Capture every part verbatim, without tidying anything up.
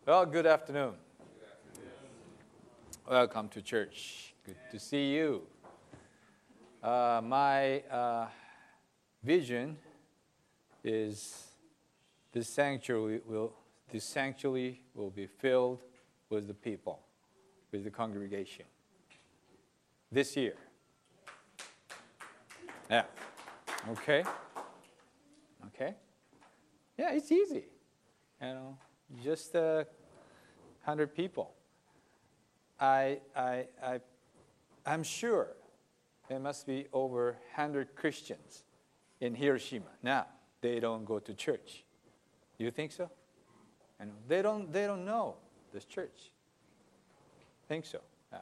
Well, good afternoon. Welcome to church. Good to see you. Uh, my uh, vision is this sanctuary will this sanctuary will be filled with the people, with the congregation. This year. Yeah. Okay. Okay. Yeah, it's easy. You know, just a hundred people. I, I, I, I'm sure there must be over one hundred Christians in Hiroshima. Now, they don't go to church. You think so? I know. They don't, they don't know this church. Think so? Yeah.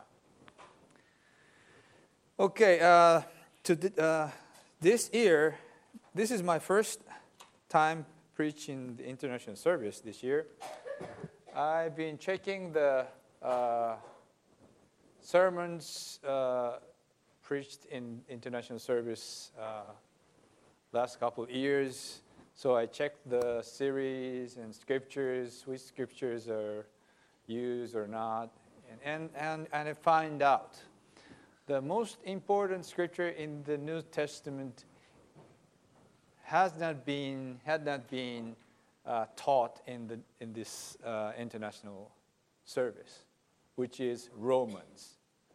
Okay, uh, to th- uh, this year, this is my first time preaching the international service this year. I've been checking the uh, sermons uh, preached in international service uh, last couple of years. So I checked the series and scriptures, which scriptures are used or not, and, and, and, and I find out the most important scripture in the New Testament has not been had not been uh, taught in the in this uh, international service, which is Romans.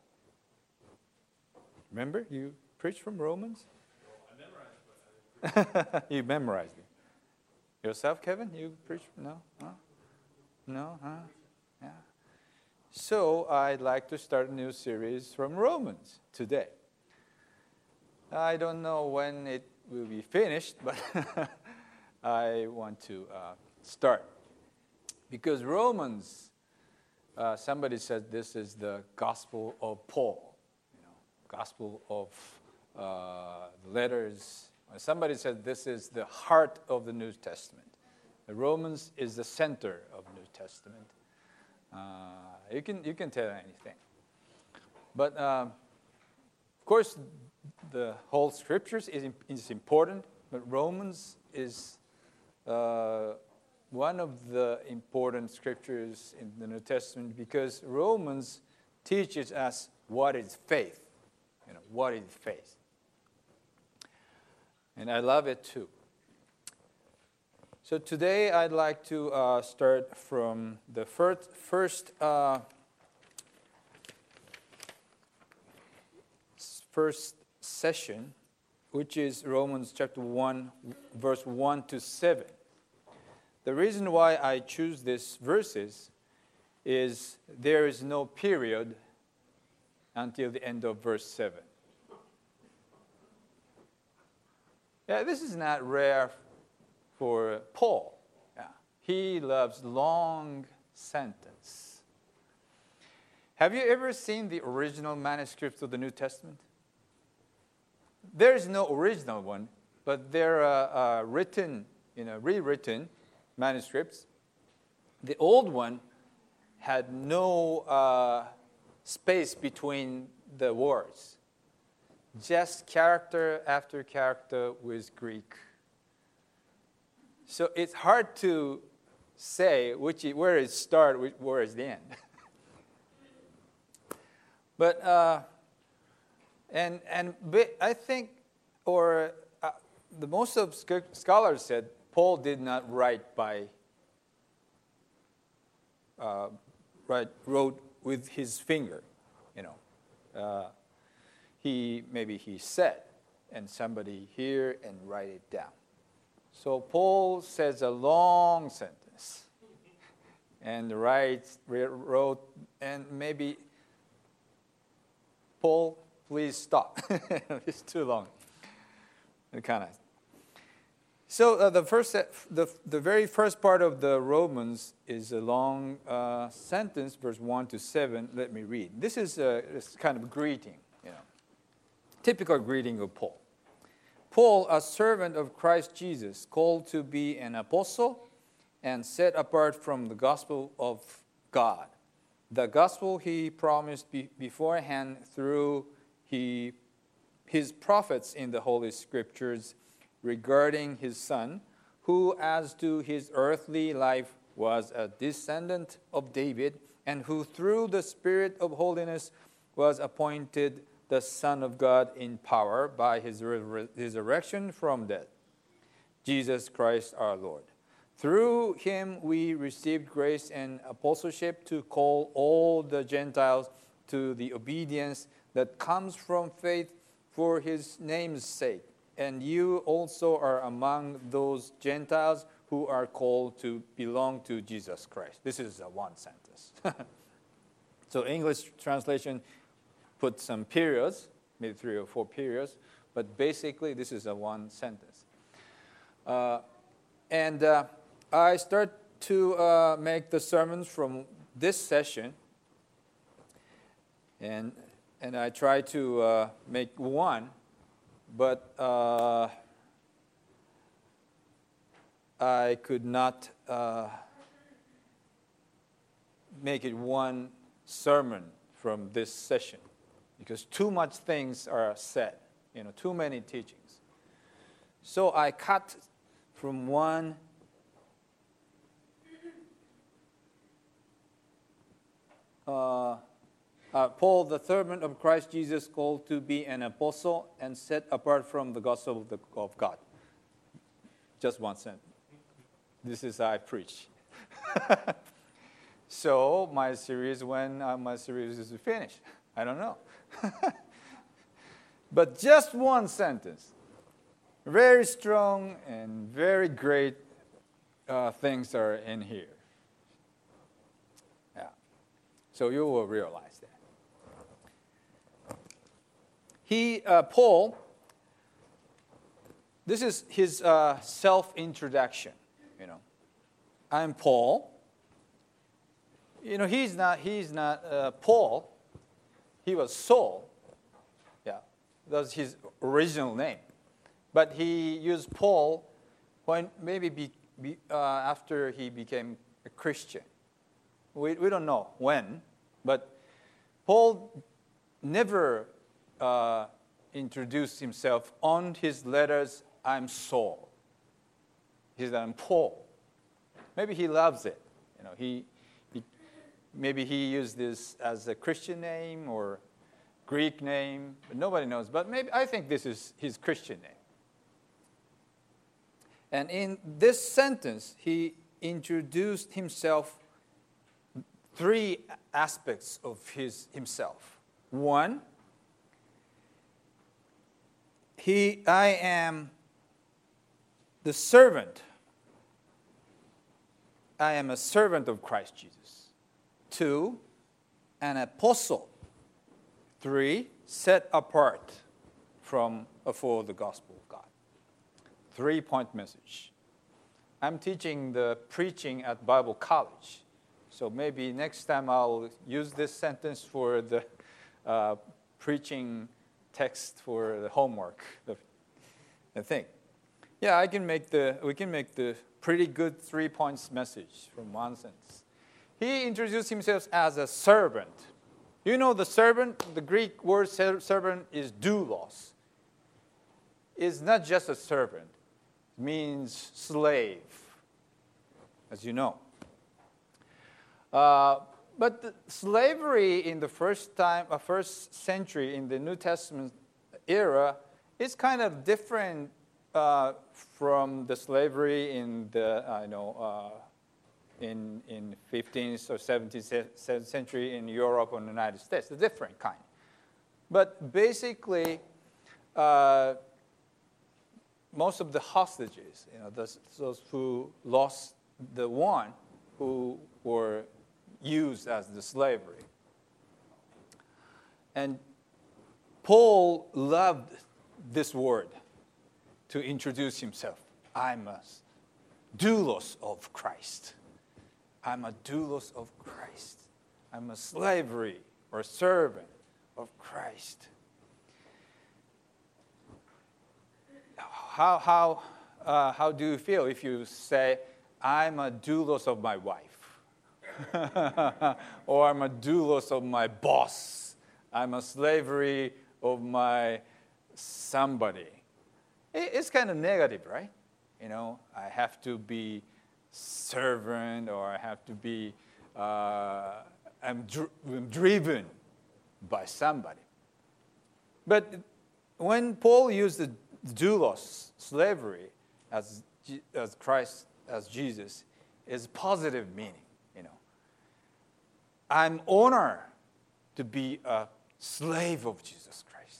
Remember, you preached from Romans. Well, I memorized it, but I You memorized it yourself, Kevin. You preached? No, huh? No, huh? Yeah. So I'd like to start a new series from Romans today. I don't know when it will be finished, but I want to uh, start. Because Romans, uh, somebody said this is the gospel of Paul, you know, gospel of uh, letters. Somebody said this is the heart of the New Testament. The Romans is the center of the New Testament. Uh, you can you can tell anything. But um, of course, the whole scriptures is, is important, but Romans is uh, one of the important scriptures in the New Testament because Romans teaches us what is faith. You know, what is faith? And I love it too. So today I'd like to uh, start from the first, first uh, first session, which is Romans chapter one, verse one to seven. The reason why I choose these verses is there is no period until the end of verse seven. Yeah, this is not rare for Paul. Yeah. He loves long sentence. Have you ever seen the original manuscripts of the New Testament? There is no original one, but there are uh, written, you know, rewritten manuscripts. The old one had no uh, space between the words, just character after character with Greek. So it's hard to say which where it starts, where is the end. But uh, and and I think, or uh, the most of scholars said Paul did not write by uh, write wrote with his finger, you know. Uh, he maybe he said, and somebody hear and write it down. So Paul says a long sentence and writes, wrote, and maybe, Paul, please stop. It's too long. Kind of. So uh, the first, the the very first part of the Romans is a long uh, sentence, verse one to seven. Let me read. This is a it's kind of greeting, you know, typical greeting of Paul. Paul, a servant of Christ Jesus, called to be an apostle and set apart from the gospel of God. The gospel he promised be- beforehand through he, his prophets in the Holy Scriptures regarding his Son, who as to his earthly life was a descendant of David, and who through the Spirit of holiness was appointed the Son of God in power by his resurrection from death, Jesus Christ our Lord. Through him we received grace and apostleship to call all the Gentiles to the obedience that comes from faith for his name's sake. And you also are among those Gentiles who are called to belong to Jesus Christ. This is a one sentence. So English translation put some periods, maybe three or four periods, but basically this is a one sentence. Uh, and uh, I start to uh, make the sermons from this session, and and I try to uh, make one, but uh, I could not uh, make it one sermon from this session, because too much things are said, you know, too many teachings. So I cut from one uh, uh, Paul, the servant of Christ Jesus, called to be an apostle and set apart from the gospel of, the, of God. Just one sentence. This is how I preach. So my series, when uh, my series is finished, I don't know. But just one sentence. Very strong and very great uh, things are in here. Yeah. So you will realize that. He, uh, Paul, this is his uh, self-introduction. You know, I'm Paul. You know, he's not. He's not uh, Paul. He was Saul. Yeah, that's his original name. But he used Paul when maybe be, be, uh, after he became a Christian. We we don't know when, but Paul never uh, introduced himself on his letters. I'm Saul. He said, I'm Paul. Maybe he loves it. You know, he, he maybe he used this as a Christian name or Greek name, but nobody knows. But maybe I think this is his Christian name. And in this sentence, he introduced himself, three aspects of his himself. One, he, I am the servant. I am a servant of Christ Jesus. Two, an apostle. Three, set apart from for the gospel of God. Three-point message. I'm teaching the preaching at Bible College, so maybe next time I'll use this sentence for the uh, preaching text for the homework, the, the thing. Yeah, I can make the, we can make the pretty good three points message from one sentence. He introduced himself as a servant. You know the servant, the Greek word servant is doulos. It's not just a servant. It means slave, as you know. Uh, but the slavery in the first time, uh, first century in the New Testament era is kind of different uh, from the slavery in the, I know, uh, in in fifteenth or seventeenth century in Europe or the United States. A different kind. But basically, uh, most of the hostages, you know, those, those who lost the one who were used as the slavery. And Paul loved this word to introduce himself. I'm a doulos of Christ. I'm a doulos of Christ. I'm a slavery or servant of Christ. How, how, uh, how do you feel if you say, I'm a doulos of my wife? Or I'm a doulos of my boss. I'm a slavery of my somebody. It's kind of negative, right? You know, I have to be servant, or I have to be, uh, I'm, dr- I'm driven by somebody. But when Paul used the doulos, slavery, as, as Christ, as Jesus, is positive meaning, you know. I'm honored to be a slave of Jesus Christ.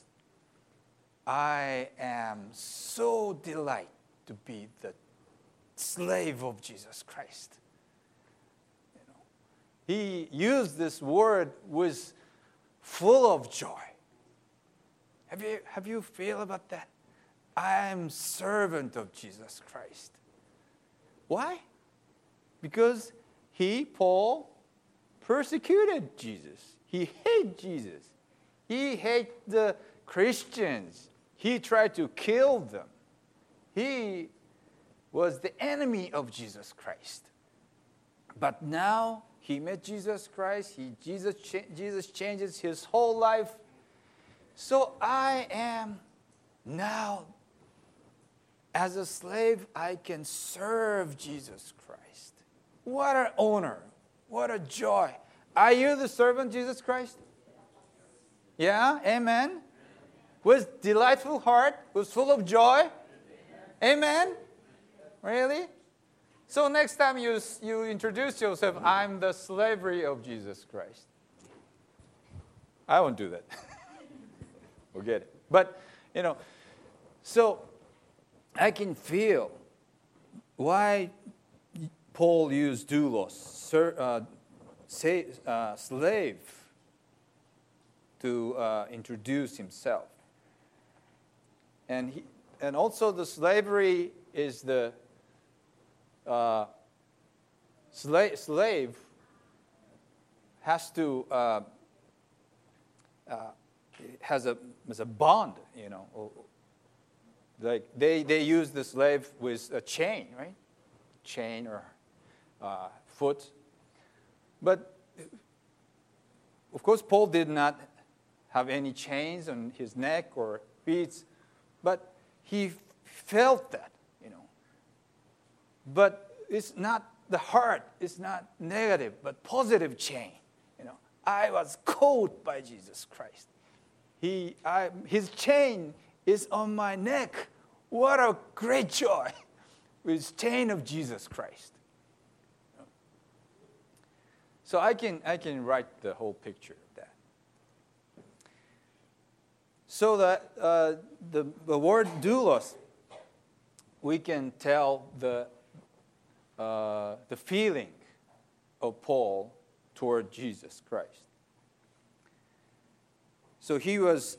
I am so delighted to be the slave of Jesus Christ. You know, he used this word with full of joy. Have you have you feel about that? I am servant of Jesus Christ. Why? Because he, Paul, persecuted Jesus. He hated Jesus. He hated the Christians. He tried to kill them. He was the enemy of Jesus Christ. But now he met Jesus Christ. He, Jesus, Jesus changes his whole life. So I am now, as a slave, I can serve Jesus Christ. What an honor. What a joy. Are you the servant of Jesus Christ? Yeah, amen. With delightful heart, with full of joy. Amen. Really? So next time you, you introduce yourself, I'm the slavery of Jesus Christ. I won't do that. Forget it. But, you know, so I can feel why Paul used doulos, sir, uh, say, uh, slave, to uh, introduce himself. And he, and also the slavery is the uh, slave, slave has to uh, uh, has a has a bond, you know. Like they, they use the slave with a chain, right? Chain or uh, foot. But of course, Paul did not have any chains on his neck or feet, but he felt that, you know. But it's not the heart, it's not negative, but positive chain. You know, I was caught by Jesus Christ. He, I, his chain is on my neck. What a great joy with chain of Jesus Christ. So I can I can write the whole picture of that. So that uh, the the word doulos, we can tell the uh, the feeling of Paul toward Jesus Christ. So he was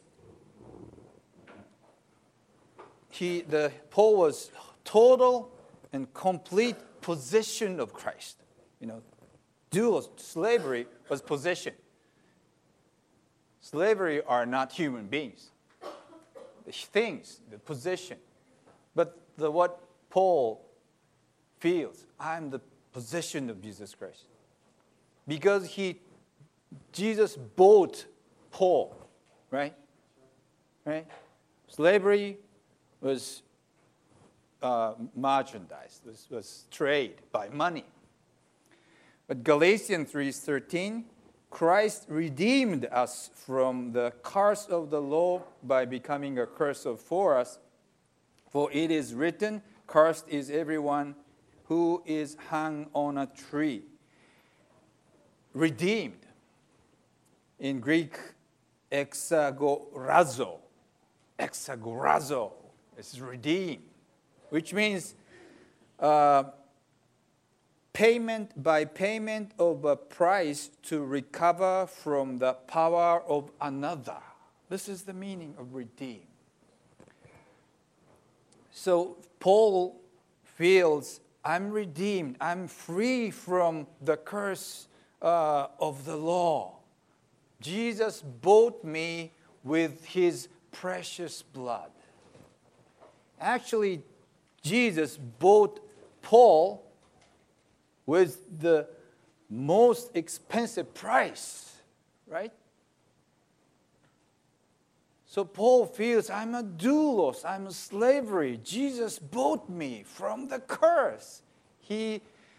he the Paul was total and complete possession of Christ. You know. Doulos, slavery, was possession. Slavery are not human beings. The things, the possession. But the, what Paul feels, I'm the possession of Jesus Christ. Because he, Jesus bought Paul, right? Right? Slavery was uh, merchandise, was, was trade by money. But Galatians three thirteen, Christ redeemed us from the curse of the law by becoming a curse for us. For it is written, cursed is everyone who is hung on a tree. Redeemed. In Greek, exagorazo. Exagorazo is redeemed, which means uh, payment by payment of a price to recover from the power of another. This is the meaning of redeem. So Paul feels, I'm redeemed. I'm free from the curse uh, of the law. Jesus bought me with his precious blood. Actually, Jesus bought Paul with the most expensive price, right? So Paul feels, I'm a doulos, I'm a slavery. Jesus bought me from the curse. He,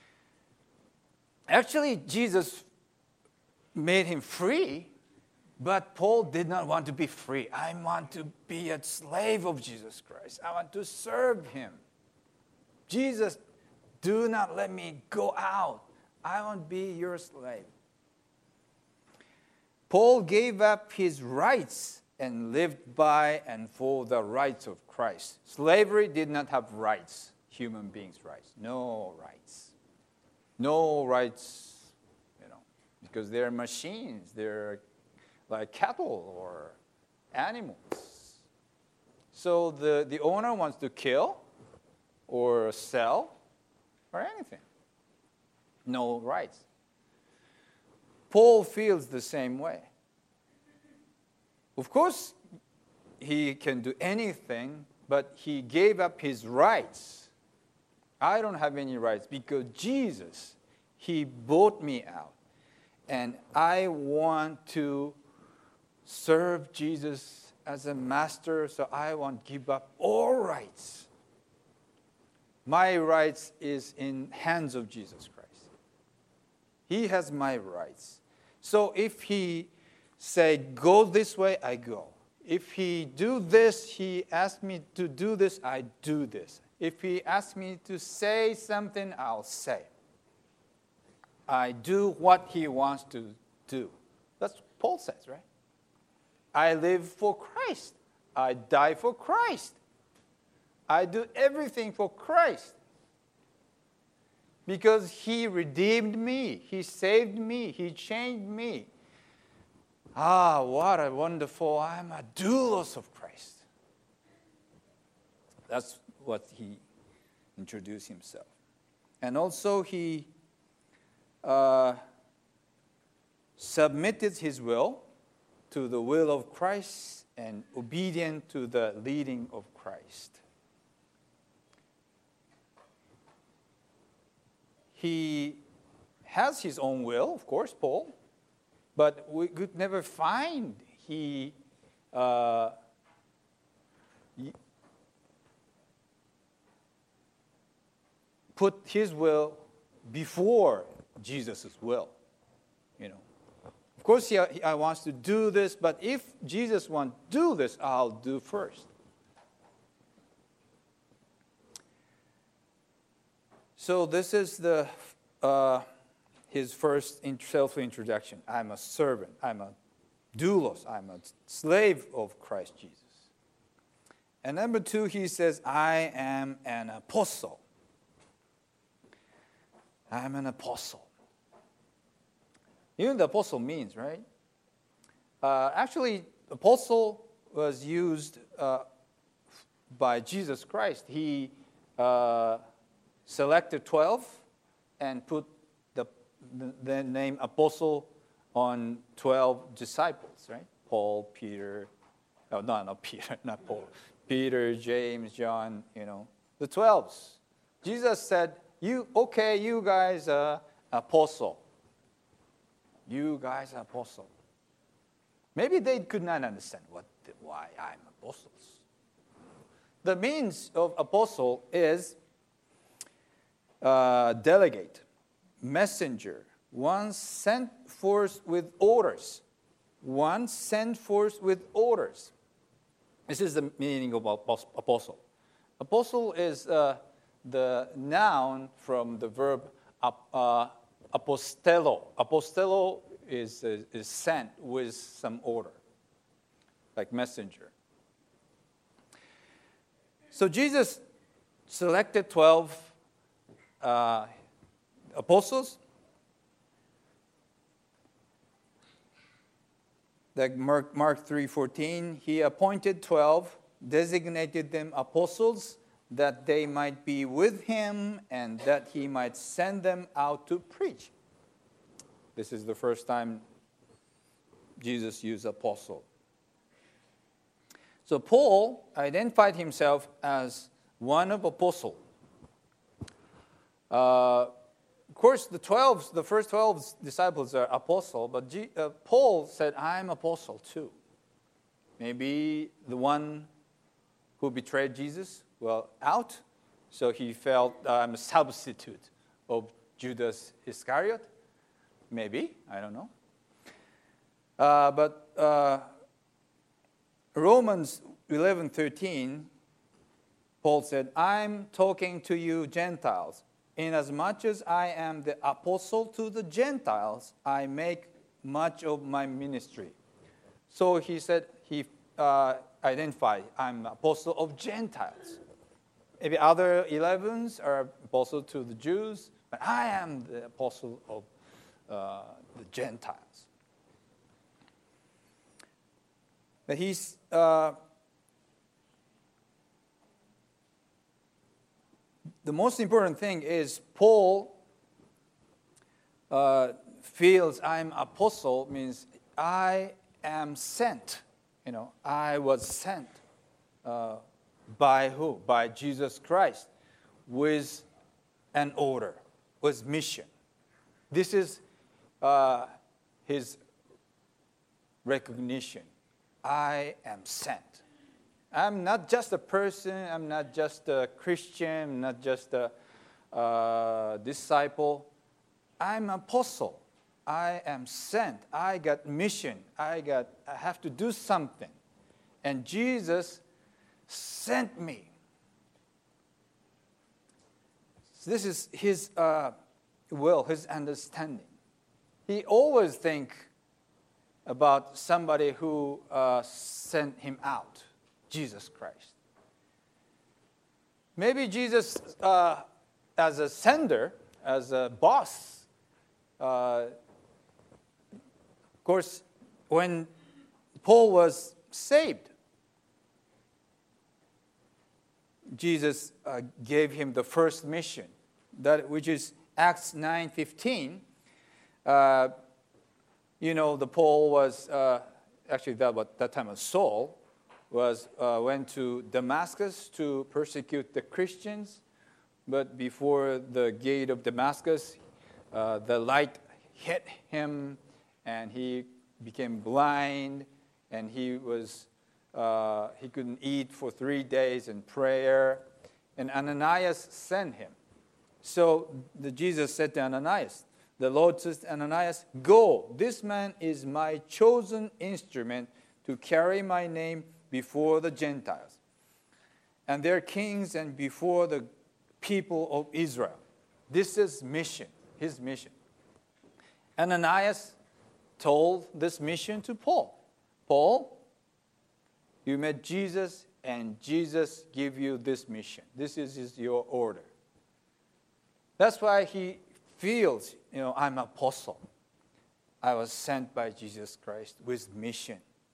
Actually, Jesus made him free, but Paul did not want to be free. I want to be a slave of Jesus Christ. I want to serve him. Jesus, do not let me go out. I want to be your slave. Paul gave up his rights and lived by and for the rights of Christ. Slavery did not have rights, human beings' rights. No rights. No rights, you know, because they're machines. They're like cattle or animals. So the, the owner wants to kill or sell or anything. No rights. Paul feels the same way. Of course, he can do anything, but he gave up his rights. I don't have any rights because Jesus, he bought me out. And I want to serve Jesus as a master, so I want to give up all rights. My rights is in hands of Jesus Christ. He has my rights. So if he say, go this way, I go. If he do this, he asks me to do this, I do this. If he asks me to say something, I'll say. I do what he wants to do. That's what Paul says, right? I live for Christ. I die for Christ. I do everything for Christ. Because he redeemed me. He saved me. He changed me. Ah, what a wonderful, I'm a doulos of Christ. That's what he introduced himself. And also he uh, submitted his will to the will of Christ and obedient to the leading of Christ. He has his own will, of course, Paul, but we could never find he uh, put his will before Jesus' will. You know, of course, he, he wants to do this, but if Jesus wants to do this, I'll do first. So this is the uh, his first self-introduction. I'm a servant. I'm a doulos. I'm a slave of Christ Jesus. And number two, he says, I am an apostle. I'm an apostle. You know what the apostle means, right? Uh, actually, apostle was used uh, by Jesus Christ. He uh, selected twelve and put the, the, the name apostle on twelve disciples, right? Paul, Peter, oh, no, not Peter, not Paul. Peter, James, John, you know, the twelves. Jesus said, "You okay, you guys are apostle. You guys are apostle." Maybe they could not understand what, why I'm apostles. The means of apostle is uh, delegate, messenger, one sent forth with orders. One sent forth with orders. This is the meaning of apostle. Apostle is uh, the noun from the verb uh, apostello. Apostello is, uh, is sent with some order, like messenger. So Jesus selected twelve uh, apostles. Like Mark, Mark three fourteen, he appointed twelve, designated them apostles, that they might be with him and that he might send them out to preach. This is the first time Jesus used apostle. So Paul identified himself as one of apostle. Uh, of course, the twelve, the first twelve disciples are apostle, but G, uh, Paul said, "I'm apostle too." Maybe the one who betrayed Jesus, well, out, so he felt uh, I'm a substitute of Judas Iscariot. Maybe, I don't know. Uh, but uh, Romans eleven thirteen, Paul said, I'm talking to you Gentiles. Inasmuch as I am the apostle to the Gentiles, I make much of my ministry. So he said, he uh, identified, I'm apostle of Gentiles. Maybe other elevens are apostle to the Jews, but I am the apostle of uh, the Gentiles. But he's uh, the most important thing is Paul uh, feels I'm apostle means I am sent. You know, I was sent uh, by who? By Jesus Christ with an order, with mission. This is uh, his recognition. I am sent. I'm not just a person. I'm not just a Christian. I'm not just a uh, disciple. I'm apostle. I am sent. I got mission. I got. I have to do something, and Jesus sent me. So this is his uh, will, his understanding. He always think about somebody who uh, sent him out, Jesus Christ. Maybe Jesus, uh, as a sender, as a boss, uh, of course, when Paul was saved, Jesus uh, gave him the first mission, that which is Acts nine fifteen. Uh, you know, the Paul was uh, actually that what that time was Saul was uh, went to Damascus to persecute the Christians, but before the gate of Damascus, uh, the light hit him, and he became blind, and he was. Uh, he couldn't eat for three days in prayer. And Ananias sent him. So the Jesus said to Ananias, the Lord says to Ananias, go, this man is my chosen instrument to carry my name before the Gentiles and their kings and before the people of Israel. This is mission, his mission. Ananias told this mission to Paul. Paul, you met Jesus, and Jesus gave you this mission. This is your order. That's why he feels, you know, I'm an apostle. I was sent by Jesus Christ with mission.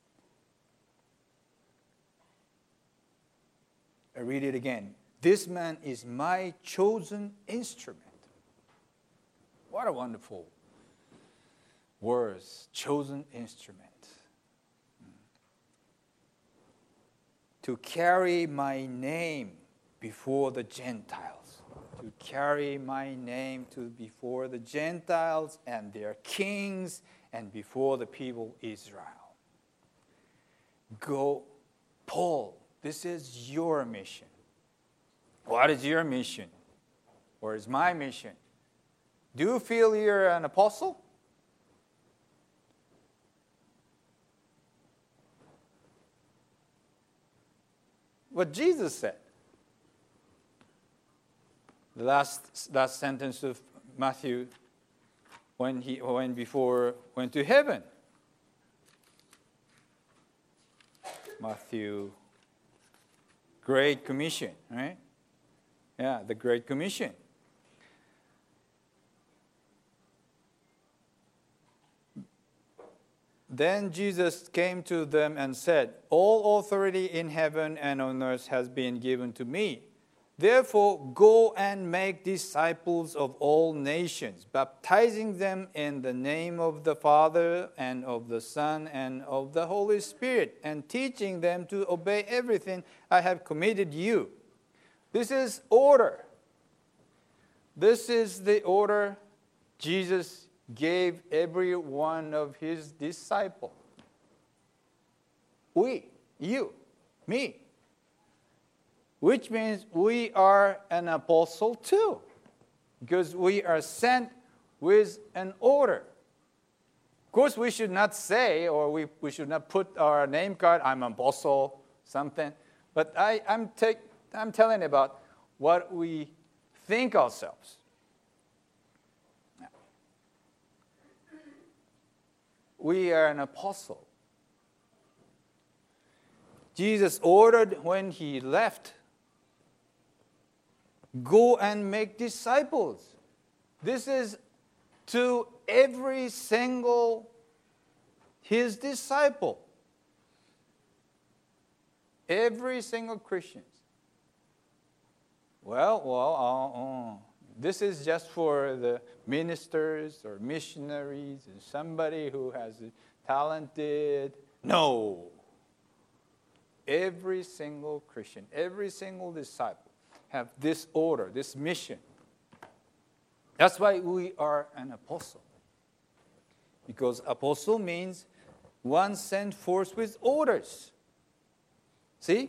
I read it again. This man is my chosen instrument. What a wonderful words, chosen instrument. To carry my name before the Gentiles. To carry my name to before the Gentiles and their kings and before the people Israel. Go, Paul, this is your mission. What is your mission? Or is my mission? Do you feel you're an apostle? What Jesus said. The last, last sentence of Matthew when he went before went to heaven. Matthew, Great Commission, right? Yeah, the Great Commission. Then Jesus came to them and said, all authority in heaven and on earth has been given to me. Therefore, go and make disciples of all nations, baptizing them in the name of the Father and of the Son and of the Holy Spirit, and teaching them to obey everything I have committed you. This is order. This is the order Jesus gave every one of his disciples. We, you, me. Which means we are an apostle too. Because we are sent with an order. course, we should not say, or we, we should not put our name card, I'm an apostle, something. But I, I'm, take, I'm telling about what we think ourselves. We are an apostle. Jesus ordered when he left, go and make disciples. This is to every single his disciple. Every single Christian. Well, well, uh, uh, this is just for the ministers or missionaries and somebody who has talented. No. Every single Christian, every single disciple have this order, this mission. That's why we are an apostle. Because apostle means one sent forth with orders. See?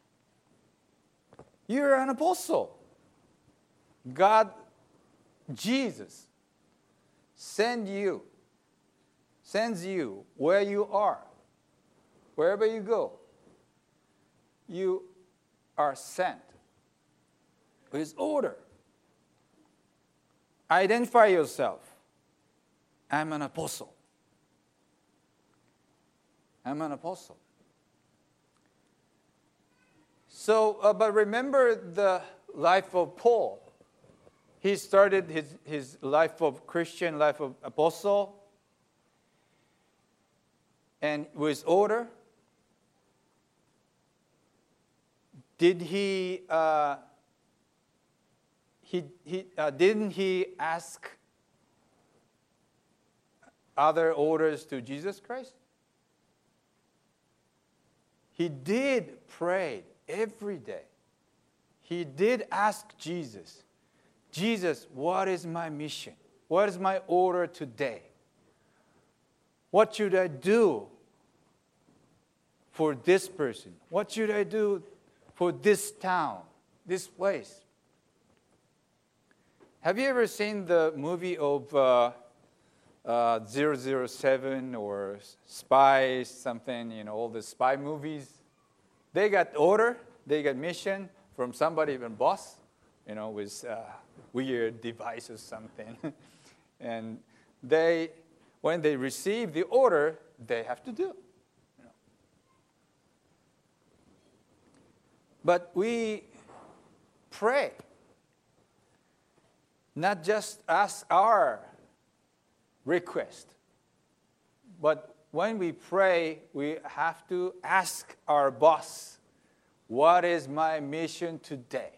You're an apostle. God, Jesus, send you, sends you where you are, wherever you go. You are sent with order. Identify yourself. I'm an apostle. I'm an apostle. So, uh, but remember the life of Paul. He started his, his life of Christian, life of apostle, and with order. Did he, uh, he, he uh, didn't he ask other orders to Jesus Christ? He did pray every day. He did ask Jesus, Jesus, what is my mission? What is my order today? What should I do for this person? What should I do for this town, this place? Have you ever seen the movie of uh, uh, zero zero seven or Spies, something, you know, all the spy movies? They got order, they got mission from somebody, even boss, you know, with uh, weird devices, something. And they, when they receive the order, they have to do. You know. But we pray, not just ask our request, but when we pray, we have to ask our boss, what is my mission today?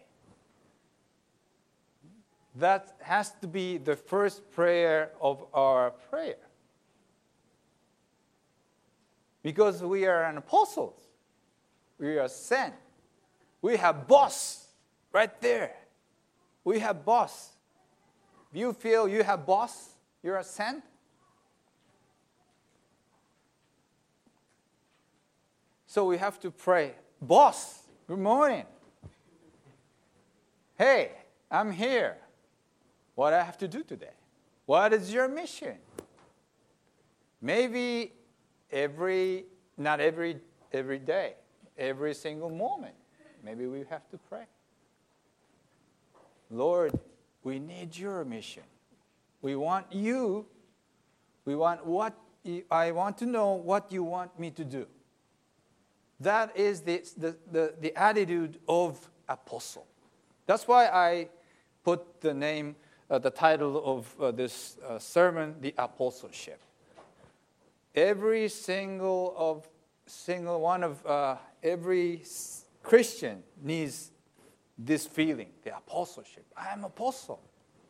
That has to be the first prayer of our prayer. Because we are an apostles. We are sent. We have boss right there. We have boss. If you feel you have boss, you're a sent. So we have to pray, boss, good morning. Hey, I'm here. What I have to do today? What is your mission? Maybe every, not every, every day, every single moment, maybe we have to pray. Lord, we need your mission. We want you, we want what, you, I want to know what you want me to do. That is the, the, the, the attitude of apostle. That's why I put the name, uh, the title of uh, this uh, sermon, the apostleship. Every single of single one of uh, every Christian needs this feeling, the apostleship. I am apostle.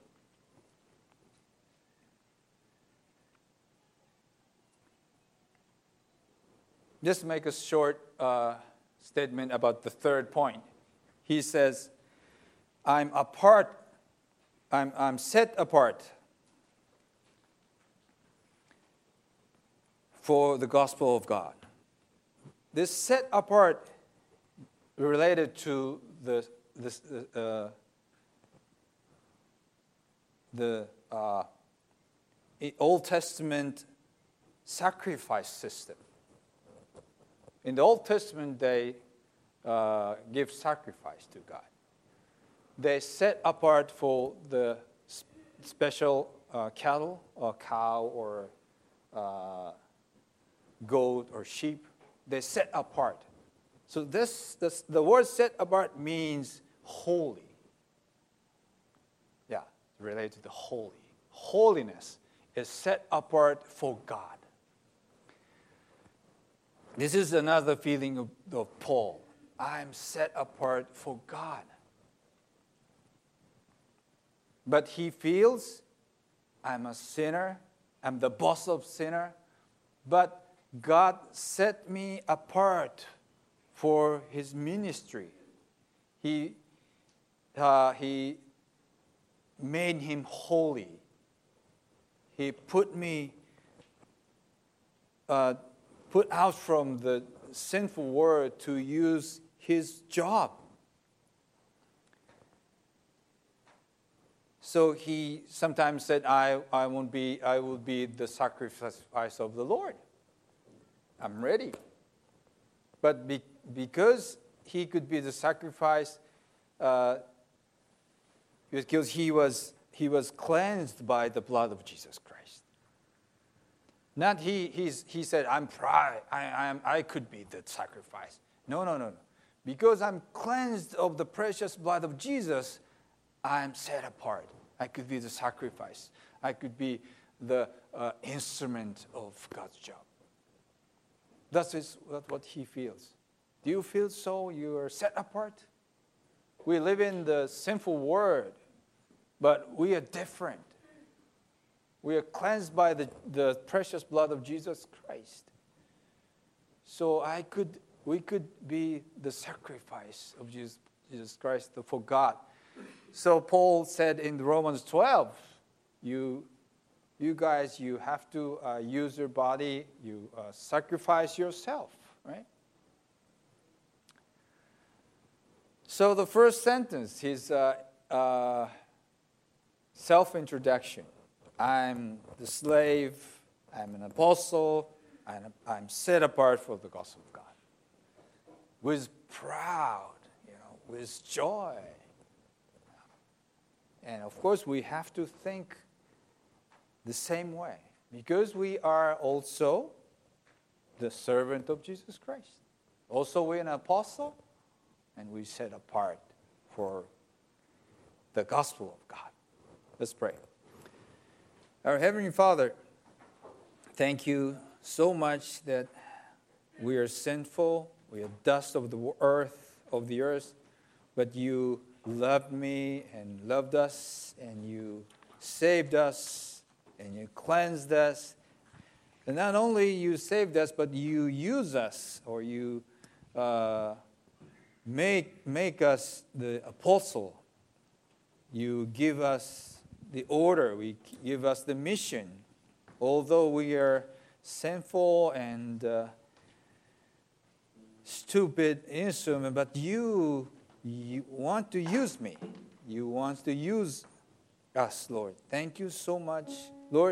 Just make a short uh, statement about the third point. He says, I'm apart, I'm, I'm set apart for the gospel of God. This set apart related to the, this, uh, the uh, Old Testament sacrifice system. In the Old Testament, they uh, give sacrifice to God. They set apart for the special uh, cattle or cow or uh, goat or sheep. They set apart. So this, this the word set apart means holy. Yeah, related to holy. Holiness is set apart for God. This is another feeling of, of Paul. I'm set apart for God. But he feels, I'm a sinner, I'm the boss of sinner, but God set me apart for his ministry. He, uh, he made him holy. He put me, uh, put out from the sinful world to use his job. So he sometimes said, I, I won't be, I will be the sacrifice of the Lord. I'm ready. But be, because he could be the sacrifice, uh, because he was, he was cleansed by the blood of Jesus Christ. Not he, he's, he said, I'm proud, I, I'm, I could be the sacrifice. No, no, no, no. Because I'm cleansed of the precious blood of Jesus, I'm set apart. I could be the sacrifice. I could be the uh, instrument of God's job. That's his, that's what he feels. Do you feel so? You are set apart? We live in the sinful world, but we are different. We are cleansed by the, the precious blood of Jesus Christ. So I could, we could be the sacrifice of Jesus, Jesus Christ for God. So Paul said in Romans twelve, you, you guys, you have to uh, use your body, you uh, sacrifice yourself, right? So the first sentence, his uh, uh, self-introduction. I'm the slave, I'm an apostle, and I'm set apart for the gospel of God. With proud, you know, with joy. And of course, we have to think the same way, because we are also the servant of Jesus Christ. Also, we're an apostle, and we set apart for the gospel of God. Let's pray. Our Heavenly Father, thank you so much that we are sinful, we are dust of the earth, of the earth, but you loved me and loved us, and you saved us, and you cleansed us. And not only you saved us, but you use us, or you uh, make, make us the apostle. You give us the order, we give us the mission. Although we are sinful and uh, stupid instrument, but you You want to use me. You want to use us, Lord. Thank you so much. Lord,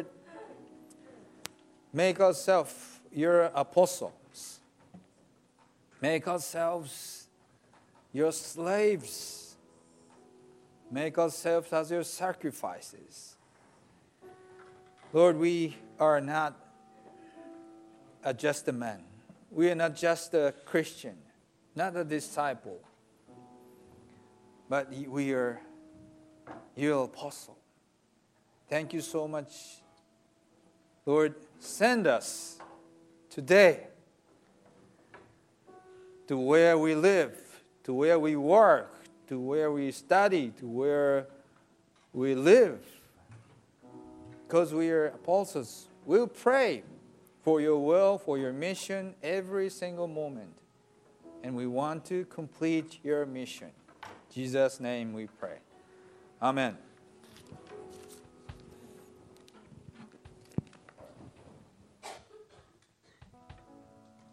make ourselves your apostles. Make ourselves your slaves. Make ourselves as your sacrifices. Lord, we are not a just a man. We are not just a Christian, not a disciple. But we are your apostle. Thank you so much. Lord, send us today to where we live, to where we work, to where we study, to where we live. Because we are apostles, we'll pray for your will, for your mission every single moment. And we want to complete your mission. In Jesus' name we pray. Amen.